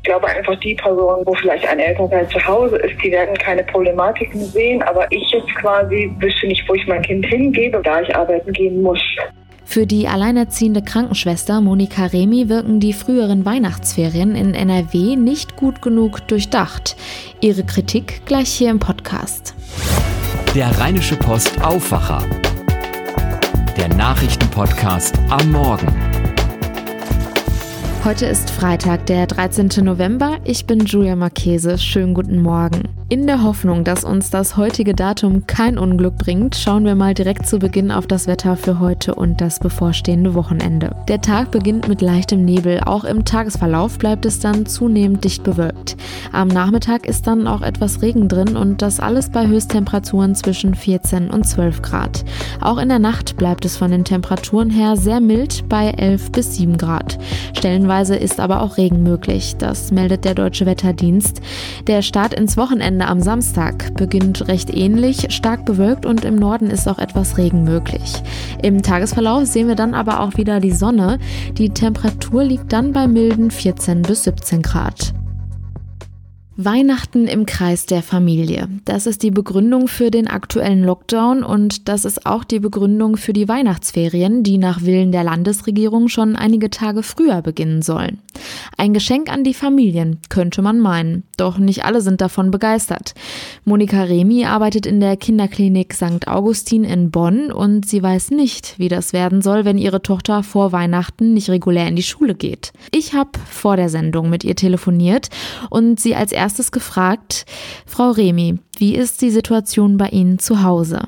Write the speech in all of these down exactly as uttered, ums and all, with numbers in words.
glaube einfach, die Personen, wo vielleicht ein Elternteil zu Hause ist, die werden keine Problematiken sehen. Aber ich jetzt quasi wüsste nicht, wo ich mein Kind hingebe, da ich arbeiten gehen muss. Für die alleinerziehende Krankenschwester Monika Remy wirken die früheren Weihnachtsferien in N R W nicht gut genug durchdacht. Ihre Kritik gleich hier im Podcast. Der Rheinische Post Aufwacher. Der Nachrichtenpodcast am Morgen. Heute ist Freitag, der dreizehnten November. Ich bin Julia Marchese. Schönen guten Morgen. In der Hoffnung, dass uns das heutige Datum kein Unglück bringt, schauen wir mal direkt zu Beginn auf das Wetter für heute und das bevorstehende Wochenende. Der Tag beginnt mit leichtem Nebel. Auch im Tagesverlauf bleibt es dann zunehmend dicht bewölkt. Am Nachmittag ist dann auch etwas Regen drin und das alles bei Höchsttemperaturen zwischen vierzehn und zwölf Grad. Auch in der Nacht bleibt es von den Temperaturen her sehr mild bei elf bis sieben Grad. Stellenweise ist aber auch Regen möglich. Das meldet der Deutsche Wetterdienst. Der Start ins Wochenende am Samstag beginnt recht ähnlich, stark bewölkt und im Norden ist auch etwas Regen möglich. Im Tagesverlauf sehen wir dann aber auch wieder die Sonne. Die Temperatur liegt dann bei milden vierzehn bis siebzehn Grad. Weihnachten im Kreis der Familie. Das ist die Begründung für den aktuellen Lockdown und das ist auch die Begründung für die Weihnachtsferien, die nach Willen der Landesregierung schon einige Tage früher beginnen sollen. Ein Geschenk an die Familien, könnte man meinen. Doch nicht alle sind davon begeistert. Monika Remy arbeitet in der Kinderklinik Sankt Augustin in Bonn und sie weiß nicht, wie das werden soll, wenn ihre Tochter vor Weihnachten nicht regulär in die Schule geht. Ich habe vor der Sendung mit ihr telefoniert und sie als erstes gefragt: Frau Remy, wie ist die Situation bei Ihnen zu Hause?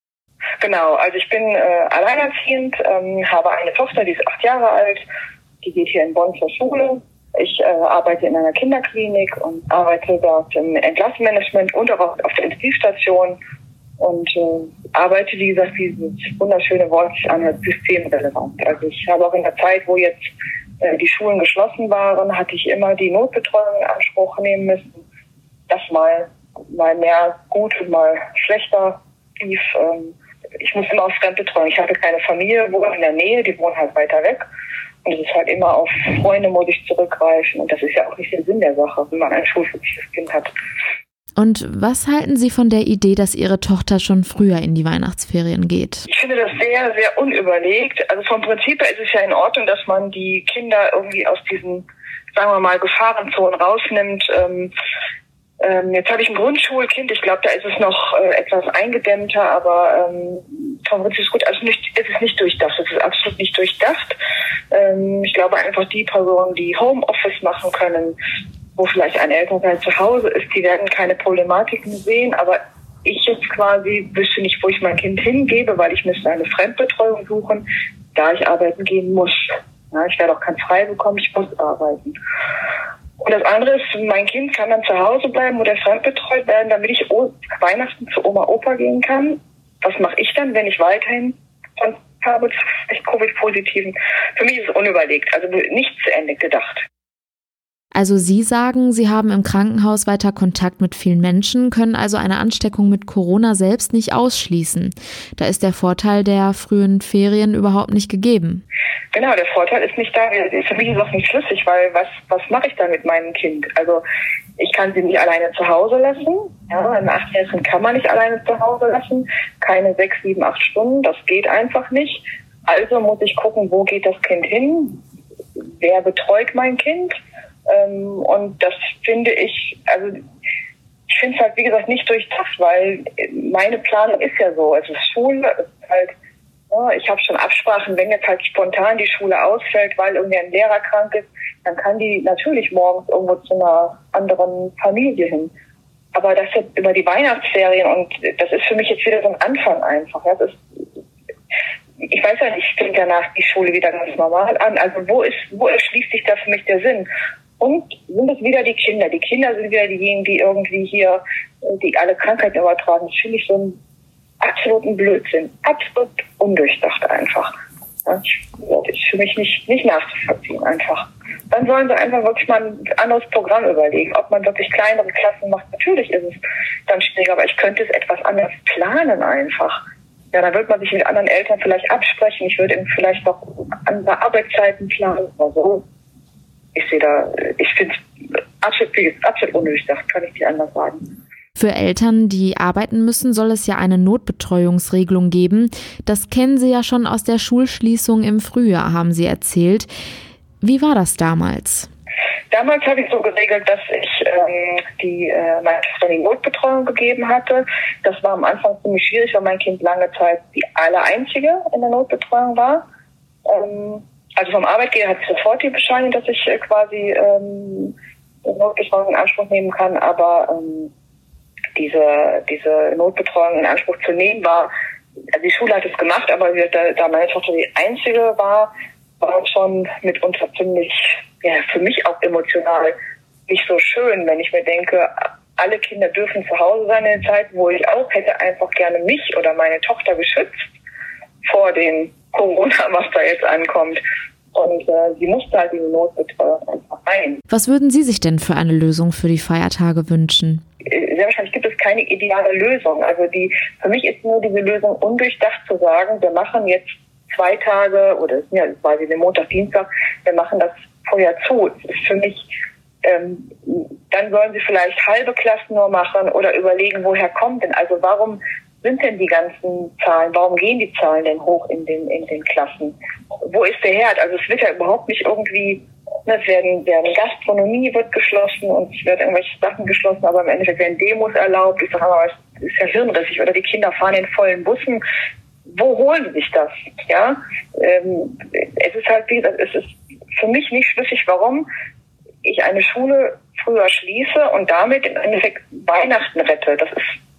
Genau, also ich bin äh, alleinerziehend, ähm, habe eine Tochter, die ist acht Jahre alt, die geht hier in Bonn zur Schule. Ich äh, arbeite in einer Kinderklinik und arbeite dort im Entlassmanagement und auch auf der Intensivstation und äh, arbeite, wie gesagt, dieses wunderschöne Wort sich anhört, systemrelevant. Also ich habe auch in der Zeit, wo jetzt äh, die Schulen geschlossen waren, hatte ich immer die Notbetreuung in Anspruch nehmen müssen. Das mal, mal mehr gut und mal schlechter lief. Ähm, ich musste immer auf Fremdbetreuung. Ich hatte keine Familie, wohnen in der Nähe, die wohnen halt weiter weg. Und es ist halt immer auf Freunde muss ich zurückgreifen. Und das ist ja auch nicht der Sinn der Sache, wenn man ein schulpflichtiges Kind hat. Und was halten Sie von der Idee, dass Ihre Tochter schon früher in die Weihnachtsferien geht? Ich finde das sehr, sehr unüberlegt. Also vom Prinzip her ist es ja in Ordnung, dass man die Kinder irgendwie aus diesen, sagen wir mal, Gefahrenzonen rausnimmt. Ähm, ähm, jetzt habe ich ein Grundschulkind. Ich glaube, da ist es noch äh, etwas eingedämmter, aber ähm, vom Prinzip ist es gut. Also nicht, es ist nicht durchdacht. Es ist absolut nicht durchdacht. Ähm, ich glaube einfach, die Personen, die Homeoffice machen können, wo vielleicht ein Elternteil zu Hause ist, die werden keine Problematiken sehen, aber ich jetzt quasi wüsste nicht, wo ich mein Kind hingebe, weil ich müsste eine Fremdbetreuung suchen, da ich arbeiten gehen muss. Ja, ich werde auch kein Frei bekommen, ich muss arbeiten. Und das andere ist, mein Kind kann dann zu Hause bleiben oder fremdbetreut werden, damit ich Weihnachten zu Oma, Opa gehen kann. Was mache ich dann, wenn ich weiterhin Kontakt habe zu Covid-Positiven? Für mich ist es unüberlegt, also nicht zu Ende gedacht. Also Sie sagen, Sie haben im Krankenhaus weiter Kontakt mit vielen Menschen, können also eine Ansteckung mit Corona selbst nicht ausschließen. Da ist der Vorteil der frühen Ferien überhaupt nicht gegeben. Genau, der Vorteil ist nicht da. Für mich ist es auch nicht schlüssig, weil was was mache ich da mit meinem Kind? Also ich kann sie nicht alleine zu Hause lassen. Ja, ein Achtjährigen kann man nicht alleine zu Hause lassen. Keine sechs, sieben, acht Stunden, das geht einfach nicht. Also muss ich gucken, wo geht das Kind hin? Wer betreut mein Kind? Und das finde ich, also ich finde es halt, wie gesagt, nicht durchdacht, weil meine Planung ist ja so, es ist Schule, es ist halt, ja, ich habe schon Absprachen, wenn jetzt halt spontan die Schule ausfällt, weil irgendwie ein Lehrer krank ist, dann kann die natürlich morgens irgendwo zu einer anderen Familie hin. Aber das jetzt über die Weihnachtsferien und das ist für mich jetzt wieder so ein Anfang einfach. Ja, das ist, ich weiß ja nicht, fängt danach die Schule wieder ganz normal an. Also wo ist, wo erschließt sich da für mich der Sinn? Und sind es wieder die Kinder. Die Kinder sind wieder diejenigen, die irgendwie hier, die alle Krankheiten übertragen. Das finde ich so einen absoluten Blödsinn. Absolut undurchdacht einfach. Das ist für mich nicht, nicht nachzuvollziehen einfach. Dann sollen sie einfach wirklich mal ein anderes Programm überlegen. Ob man wirklich kleinere Klassen macht. Natürlich ist es dann schwieriger, aber ich könnte es etwas anders planen einfach. Ja, dann wird man sich mit anderen Eltern vielleicht absprechen. Ich würde vielleicht noch andere Arbeitszeiten planen oder so. Ich sehe da, ich finde es absolut, absolut undurchdacht, kann ich nicht anders sagen. Für Eltern, die arbeiten müssen, soll es ja eine Notbetreuungsregelung geben. Das kennen Sie ja schon aus der Schulschließung im Frühjahr, haben Sie erzählt. Wie war das damals? Damals habe ich so geregelt, dass ich ähm, die, äh, meine Tochter die Notbetreuung gegeben hatte. Das war am Anfang ziemlich schwierig, weil mein Kind lange Zeit die allereinzige in der Notbetreuung war. Ähm, also vom Arbeitgeber hatte ich sofort die Bescheinigung, dass ich äh, quasi ähm, die Notbetreuung in Anspruch nehmen kann, aber ähm, diese diese Notbetreuung in Anspruch zu nehmen war, also die Schule hat es gemacht, aber da, da meine Tochter die einzige war, war schon mitunter ziemlich, ja, für mich auch emotional nicht so schön, wenn ich mir denke, alle Kinder dürfen zu Hause sein in der Zeit, wo ich auch hätte einfach gerne mich oder meine Tochter geschützt vor dem Corona, was da jetzt ankommt. Und äh, sie musste halt diese Notbetreuung einfach rein. Was würden Sie sich denn für eine Lösung für die Feiertage wünschen? Sehr wahrscheinlich gibt es keine ideale Lösung. Also die, für mich ist nur diese Lösung undurchdacht zu sagen, wir machen jetzt zwei Tage oder ja, quasi den Montag, Dienstag, wir machen das vorher zu. Das ist für mich, ähm, dann sollen sie vielleicht halbe Klassen nur machen oder überlegen, woher kommt denn, also warum sind denn die ganzen Zahlen, warum gehen die Zahlen denn hoch in den in den Klassen? Wo ist der Herd? Also es wird ja überhaupt nicht irgendwie, es werden, werden Gastronomie wird geschlossen und es werden irgendwelche Sachen geschlossen, aber im Endeffekt werden Demos erlaubt. Ich sage mal, es ist ja hirnrissig. Oder die Kinder fahren in vollen Bussen. Wo holen sie sich das? Ja, ähm, es ist halt, wie gesagt, es ist für mich nicht schlüssig, warum ich eine Schule früher schließe und damit im Endeffekt Weihnachten rette. Das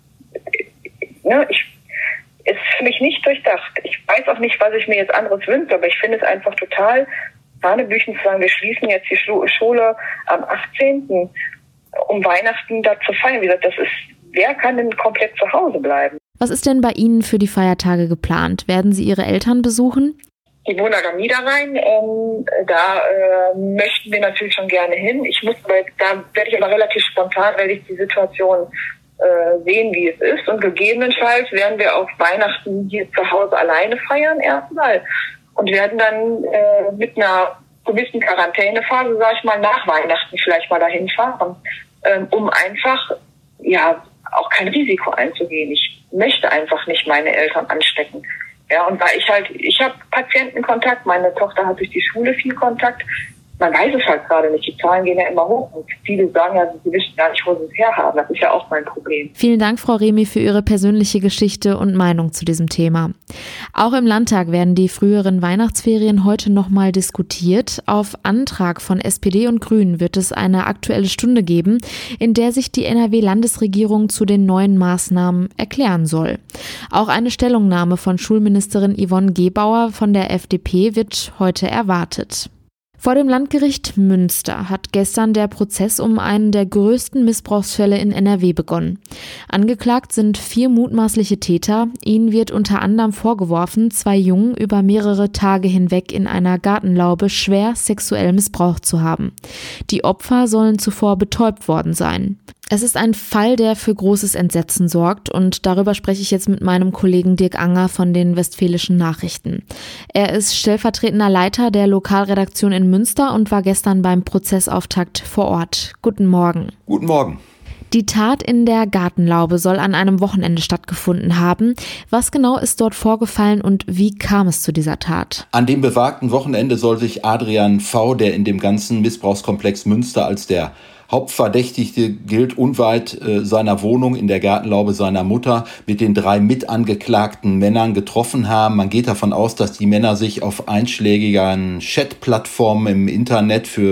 ist, ne, ich, ist für mich nicht durchdacht. Ich weiß auch nicht, was ich mir jetzt anderes wünsche, aber ich finde es einfach total Hanebüchen zu sagen, wir schließen jetzt die Schule am achtzehnten um Weihnachten da zu feiern. Wie gesagt, das ist, wer kann denn komplett zu Hause bleiben? Was ist denn bei Ihnen für die Feiertage geplant? Werden Sie Ihre Eltern besuchen? Die Monogamie da rein, ähm, da äh, möchten wir natürlich schon gerne hin. Ich muss, weil da werde ich aber relativ spontan, werde ich die Situation äh, sehen, wie es ist. Und gegebenenfalls werden wir auch Weihnachten hier zu Hause alleine feiern erstmal. Und werden dann äh, mit einer gewissen Quarantänephase, sage ich mal, nach Weihnachten vielleicht mal dahin fahren, ähm, um einfach ja auch kein Risiko einzugehen. Ich möchte einfach nicht meine Eltern anstecken. Ja, und weil ich halt, ich habe Patientenkontakt, meine Tochter hat durch die Schule viel Kontakt. Man weiß es halt gerade nicht. Die Zahlen gehen ja immer hoch. Und viele sagen ja, sie wissen gar nicht, wo sie es herhaben. Das ist ja auch mein Problem. Vielen Dank, Frau Remy, für Ihre persönliche Geschichte und Meinung zu diesem Thema. Auch im Landtag werden die früheren Weihnachtsferien heute nochmal diskutiert. Auf Antrag von S P D und Grünen wird es eine Aktuelle Stunde geben, in der sich die N R W-Landesregierung zu den neuen Maßnahmen erklären soll. Auch eine Stellungnahme von Schulministerin Yvonne Gebauer von der F D P wird heute erwartet. Vor dem Landgericht Münster hat gestern der Prozess um einen der größten Missbrauchsfälle in N R W begonnen. Angeklagt sind vier mutmaßliche Täter. Ihnen wird unter anderem vorgeworfen, zwei Jungen über mehrere Tage hinweg in einer Gartenlaube schwer sexuell missbraucht zu haben. Die Opfer sollen zuvor betäubt worden sein. Es ist ein Fall, der für großes Entsetzen sorgt, und darüber spreche ich jetzt mit meinem Kollegen Dirk Anger von den Westfälischen Nachrichten. Er ist stellvertretender Leiter der Lokalredaktion in Münster und war gestern beim Prozessauftakt vor Ort. Guten Morgen. Guten Morgen. Die Tat in der Gartenlaube soll an einem Wochenende stattgefunden haben. Was genau ist dort vorgefallen und wie kam es zu dieser Tat? An dem bewagten Wochenende soll sich Adrian V., der in dem ganzen Missbrauchskomplex Münster als der Hauptverdächtigte gilt, unweit äh, seiner Wohnung in der Gartenlaube seiner Mutter mit den drei mitangeklagten Männern getroffen haben. Man geht davon aus, dass die Männer sich auf einschlägigen Chatplattformen im Internet für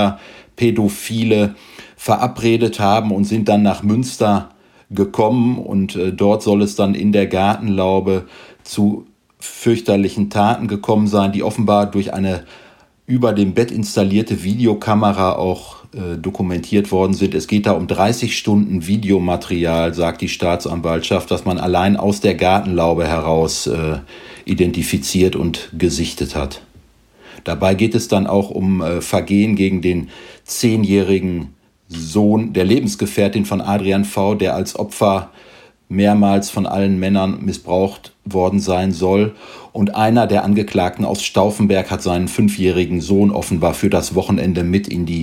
Kinderpädophile verabredet haben und sind dann nach Münster gekommen. Und äh, dort soll es dann in der Gartenlaube zu fürchterlichen Taten gekommen sein, die offenbar durch eine über dem Bett installierte Videokamera auch äh, dokumentiert worden sind. Es geht da um dreißig Stunden Videomaterial, sagt die Staatsanwaltschaft, das man allein aus der Gartenlaube heraus äh, identifiziert und gesichtet hat. Dabei geht es dann auch um äh, Vergehen gegen den zehnjährigen Sohn der Lebensgefährtin von Adrian V., der als Opfer mehrmals von allen Männern missbraucht worden sein soll. Und einer der Angeklagten aus Stauffenberg hat seinen fünfjährigen Sohn offenbar für das Wochenende mit in die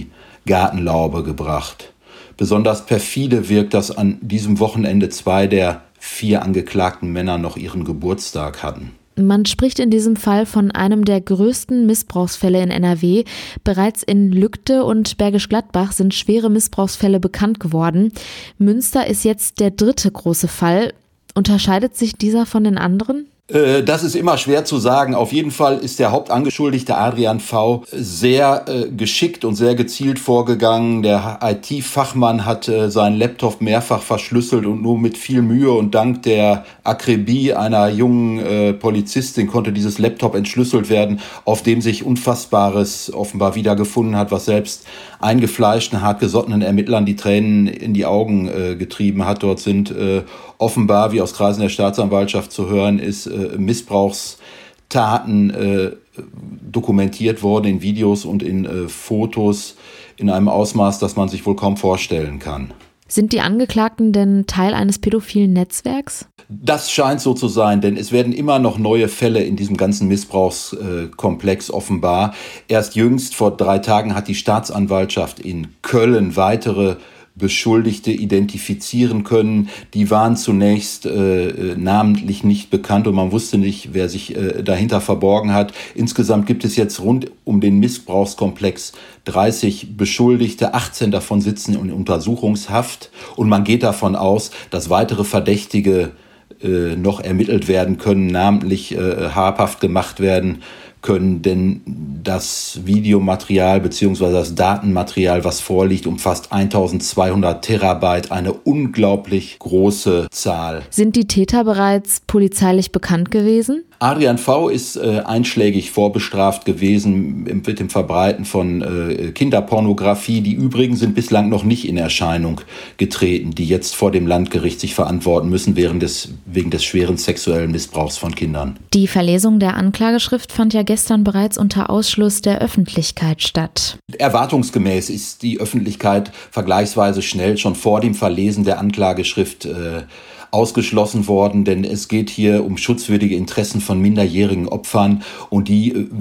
Gartenlaube gebracht. Besonders perfide wirkt, dass an diesem Wochenende zwei der vier angeklagten Männer noch ihren Geburtstag hatten. Man spricht in diesem Fall von einem der größten Missbrauchsfälle in N R W. Bereits in Lügde und Bergisch Gladbach sind schwere Missbrauchsfälle bekannt geworden. Münster ist jetzt der dritte große Fall. Unterscheidet sich dieser von den anderen? Das ist immer schwer zu sagen. Auf jeden Fall ist der Hauptangeschuldigte Adrian V. sehr äh, geschickt und sehr gezielt vorgegangen. Der I T-Fachmann hat äh, seinen Laptop mehrfach verschlüsselt und nur mit viel Mühe und dank der Akribie einer jungen äh, Polizistin konnte dieses Laptop entschlüsselt werden, auf dem sich Unfassbares offenbar wiedergefunden hat, was selbst eingefleischten, hartgesottenen Ermittlern die Tränen in die Augen äh, getrieben hat. Dort sind äh, offenbar, wie aus Kreisen der Staatsanwaltschaft zu hören ist, äh, Missbrauchstaten äh, dokumentiert worden in Videos und in äh, Fotos in einem Ausmaß, das man sich wohl kaum vorstellen kann. Sind die Angeklagten denn Teil eines pädophilen Netzwerks? Das scheint so zu sein, denn es werden immer noch neue Fälle in diesem ganzen Missbrauchskomplex offenbar. Erst jüngst, vor drei Tagen, hat die Staatsanwaltschaft in Köln weitere Beschuldigte identifizieren können. Die waren zunächst äh, namentlich nicht bekannt und man wusste nicht, wer sich äh, dahinter verborgen hat. Insgesamt gibt es jetzt rund um den Missbrauchskomplex dreißig Beschuldigte, achtzehn davon sitzen in Untersuchungshaft und man geht davon aus, dass weitere Verdächtige äh, noch ermittelt werden können, namentlich äh, habhaft gemacht werden können, denn das Videomaterial bzw. das Datenmaterial, was vorliegt, umfasst eintausendzweihundert Terabyte, eine unglaublich große Zahl. Sind die Täter bereits polizeilich bekannt gewesen? Adrian V. ist äh, einschlägig vorbestraft gewesen mit dem Verbreiten von äh, Kinderpornografie. Die übrigen sind bislang noch nicht in Erscheinung getreten, die jetzt vor dem Landgericht sich verantworten müssen während des, wegen des schweren sexuellen Missbrauchs von Kindern. Die Verlesung der Anklageschrift fand ja gestern bereits unter Ausschluss der Öffentlichkeit statt. Erwartungsgemäß ist die Öffentlichkeit vergleichsweise schnell schon vor dem Verlesen der Anklageschrift äh, ausgeschlossen worden, denn es geht hier um schutzwürdige Interessen von minderjährigen Opfern und die äh,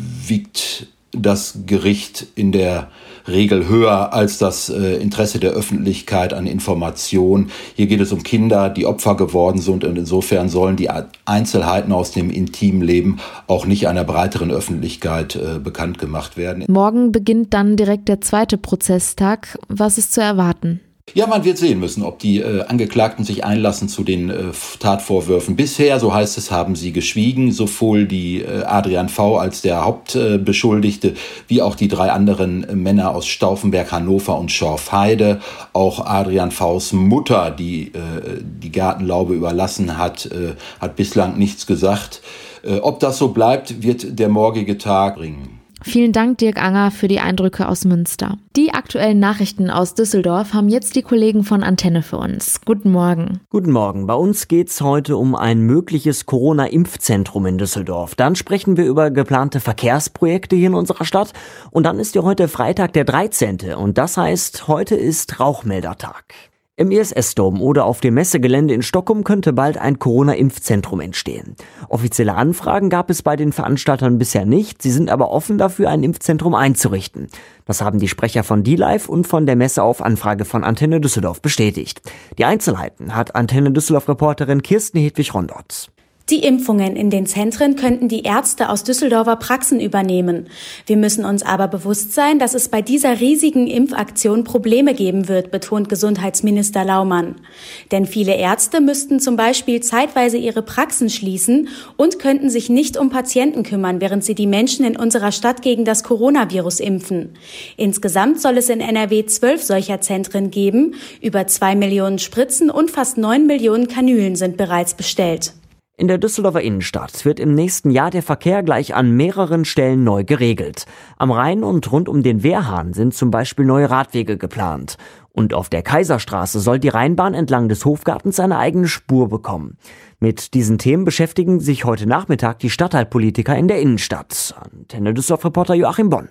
wiegt das Gericht in der Regel höher als das äh, Interesse der Öffentlichkeit an Information. Hier geht es um Kinder, die Opfer geworden sind und insofern sollen die Einzelheiten aus dem intimen Leben auch nicht einer breiteren Öffentlichkeit äh, bekannt gemacht werden. Morgen beginnt dann direkt der zweite Prozesstag. Was ist zu erwarten? Ja, man wird sehen müssen, ob die äh, Angeklagten sich einlassen zu den äh, Tatvorwürfen. Bisher, so heißt es, haben sie geschwiegen, sowohl die äh, Adrian V. als der Hauptbeschuldigte, äh, wie auch die drei anderen äh, Männer aus Stauffenberg, Hannover und Schorfheide. Auch Adrian V.'s Mutter, die äh, die Gartenlaube überlassen hat, äh, hat bislang nichts gesagt. Äh, ob das so bleibt, wird der morgige Tag bringen. Vielen Dank, Dirk Anger, für die Eindrücke aus Münster. Die aktuellen Nachrichten aus Düsseldorf haben jetzt die Kollegen von Antenne für uns. Guten Morgen. Guten Morgen. Bei uns geht's heute um ein mögliches Corona-Impfzentrum in Düsseldorf. Dann sprechen wir über geplante Verkehrsprojekte hier in unserer Stadt. Und dann ist ja heute Freitag der dreizehnte Und das heißt, heute ist Rauchmeldertag. Im I S S-Dom oder auf dem Messegelände in Stockholm könnte bald ein Corona-Impfzentrum entstehen. Offizielle Anfragen gab es bei den Veranstaltern bisher nicht, sie sind aber offen dafür, ein Impfzentrum einzurichten. Das haben die Sprecher von D-Live und von der Messe auf Anfrage von Antenne Düsseldorf bestätigt. Die Einzelheiten hat Antenne Düsseldorf-Reporterin Kirsten Hedwig-Rondorz. Die Impfungen in den Zentren könnten die Ärzte aus Düsseldorfer Praxen übernehmen. Wir müssen uns aber bewusst sein, dass es bei dieser riesigen Impfaktion Probleme geben wird, betont Gesundheitsminister Laumann. Denn viele Ärzte müssten zum Beispiel zeitweise ihre Praxen schließen und könnten sich nicht um Patienten kümmern, während sie die Menschen in unserer Stadt gegen das Coronavirus impfen. Insgesamt soll es in N R W zwölf solcher Zentren geben. Über zwei Millionen Spritzen und fast neun Millionen Kanülen sind bereits bestellt. In der Düsseldorfer Innenstadt wird im nächsten Jahr der Verkehr gleich an mehreren Stellen neu geregelt. Am Rhein und rund um den Wehrhahn sind zum Beispiel neue Radwege geplant. Und auf der Kaiserstraße soll die Rheinbahn entlang des Hofgartens eine eigene Spur bekommen. Mit diesen Themen beschäftigen sich heute Nachmittag die Stadtteilpolitiker in der Innenstadt. Antenne Düsseldorf-Reporter Joachim Bonn.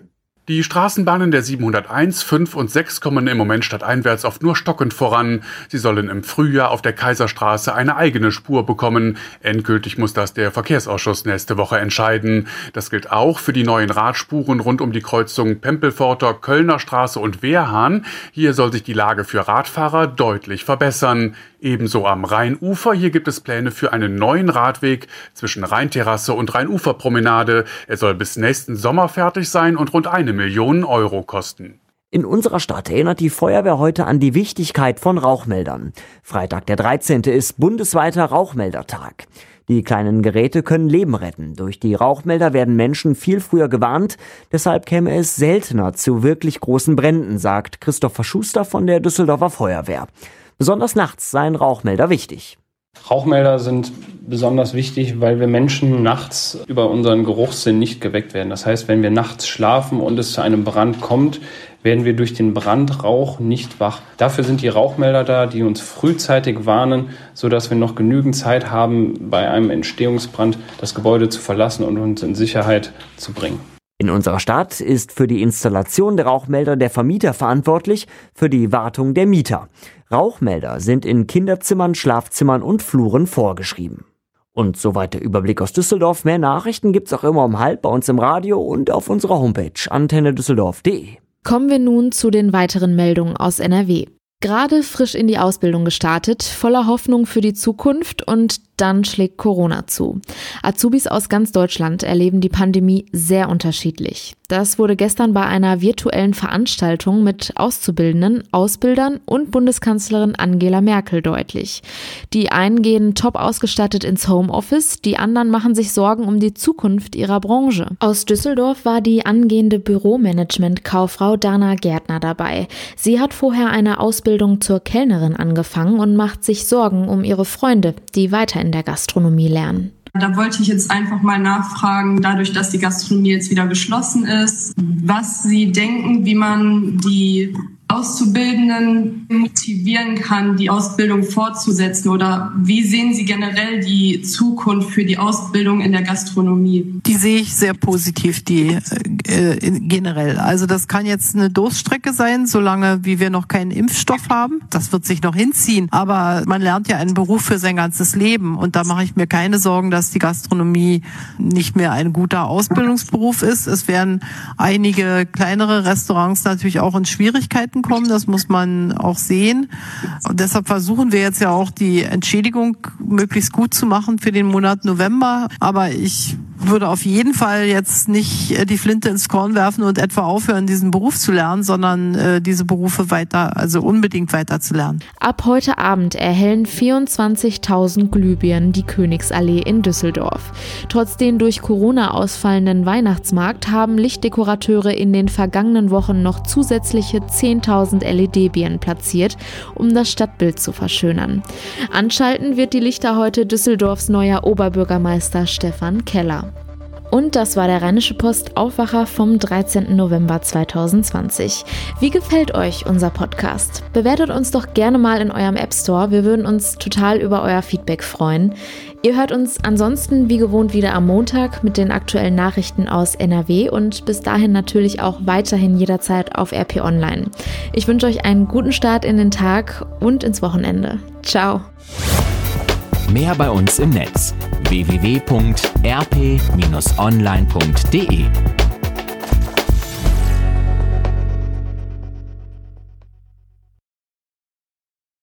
Die Straßenbahnen der siebenhunderteins, fünf und sechs kommen im Moment stadteinwärts oft nur stockend voran. Sie sollen im Frühjahr auf der Kaiserstraße eine eigene Spur bekommen. Endgültig muss das der Verkehrsausschuss nächste Woche entscheiden. Das gilt auch für die neuen Radspuren rund um die Kreuzung Pempelpforter, Kölner Straße und Wehrhahn. Hier soll sich die Lage für Radfahrer deutlich verbessern. Ebenso am Rheinufer. Hier gibt es Pläne für einen neuen Radweg zwischen Rheinterrasse und Rheinuferpromenade. Er soll bis nächsten Sommer fertig sein und rund eine Million Euro kosten. In unserer Stadt erinnert die Feuerwehr heute an die Wichtigkeit von Rauchmeldern. Freitag der dreizehnte ist bundesweiter Rauchmeldertag. Die kleinen Geräte können Leben retten. Durch die Rauchmelder werden Menschen viel früher gewarnt. Deshalb käme es seltener zu wirklich großen Bränden, sagt Christopher Schuster von der Düsseldorfer Feuerwehr. Besonders nachts seien Rauchmelder wichtig. Rauchmelder sind besonders wichtig, weil wir Menschen nachts über unseren Geruchssinn nicht geweckt werden. Das heißt, wenn wir nachts schlafen und es zu einem Brand kommt, werden wir durch den Brandrauch nicht wach. Dafür sind die Rauchmelder da, die uns frühzeitig warnen, sodass wir noch genügend Zeit haben, bei einem Entstehungsbrand das Gebäude zu verlassen und uns in Sicherheit zu bringen. In unserer Stadt ist für die Installation der Rauchmelder der Vermieter verantwortlich, für die Wartung der Mieter. Rauchmelder sind in Kinderzimmern, Schlafzimmern und Fluren vorgeschrieben. Und soweit der Überblick aus Düsseldorf. Mehr Nachrichten gibt's auch immer um halb bei uns im Radio und auf unserer Homepage antenne düsseldorf punkt de. Kommen wir nun zu den weiteren Meldungen aus N R W. Gerade frisch in die Ausbildung gestartet, voller Hoffnung für die Zukunft und dann schlägt Corona zu. Azubis aus ganz Deutschland erleben die Pandemie sehr unterschiedlich. Das wurde gestern bei einer virtuellen Veranstaltung mit Auszubildenden, Ausbildern und Bundeskanzlerin Angela Merkel deutlich. Die einen gehen top ausgestattet ins Homeoffice, die anderen machen sich Sorgen um die Zukunft ihrer Branche. Aus Düsseldorf war die angehende Büromanagement-Kauffrau Dana Gärtner dabei. Sie hat vorher eine Ausbildung zur Kellnerin angefangen und macht sich Sorgen um ihre Freunde, die weiter in der Gastronomie lernen. Da wollte ich jetzt einfach mal nachfragen, dadurch, dass die Gastronomie jetzt wieder geschlossen ist, was Sie denken, wie man die Auszubildenden motivieren kann, die Ausbildung fortzusetzen, oder wie sehen Sie generell die Zukunft für die Ausbildung in der Gastronomie? Die sehe ich sehr positiv, die äh, generell. Also das kann jetzt eine Durststrecke sein, solange wie wir noch keinen Impfstoff haben. Das wird sich noch hinziehen, aber man lernt ja einen Beruf für sein ganzes Leben und da mache ich mir keine Sorgen, dass die Gastronomie nicht mehr ein guter Ausbildungsberuf ist. Es werden einige kleinere Restaurants natürlich auch in Schwierigkeiten kommen, das muss man auch sehen. Und deshalb versuchen wir jetzt ja auch die Entschädigung möglichst gut zu machen für den Monat November. Aber ich würde auf jeden Fall jetzt nicht die Flinte ins Korn werfen und etwa aufhören, diesen Beruf zu lernen, sondern äh, diese Berufe weiter, also unbedingt weiter zu lernen. Ab heute Abend erhellen vierundzwanzigtausend Glühbirnen die Königsallee in Düsseldorf. Trotz den durch Corona ausfallenden Weihnachtsmarkt haben Lichtdekorateure in den vergangenen Wochen noch zusätzliche zehntausend L E D-Birnen platziert, um das Stadtbild zu verschönern. Anschalten wird die Lichter heute Düsseldorfs neuer Oberbürgermeister Stefan Keller. Und das war der Rheinische Post Aufwacher vom dreizehnten November zweitausendzwanzig. Wie gefällt euch unser Podcast? Bewertet uns doch gerne mal in eurem App Store. Wir würden uns total über euer Feedback freuen. Ihr hört uns ansonsten wie gewohnt wieder am Montag mit den aktuellen Nachrichten aus N R W und bis dahin natürlich auch weiterhin jederzeit auf R P Online. Ich wünsche euch einen guten Start in den Tag und ins Wochenende. Ciao. Mehr bei uns im Netz w w w punkt r p dash online punkt de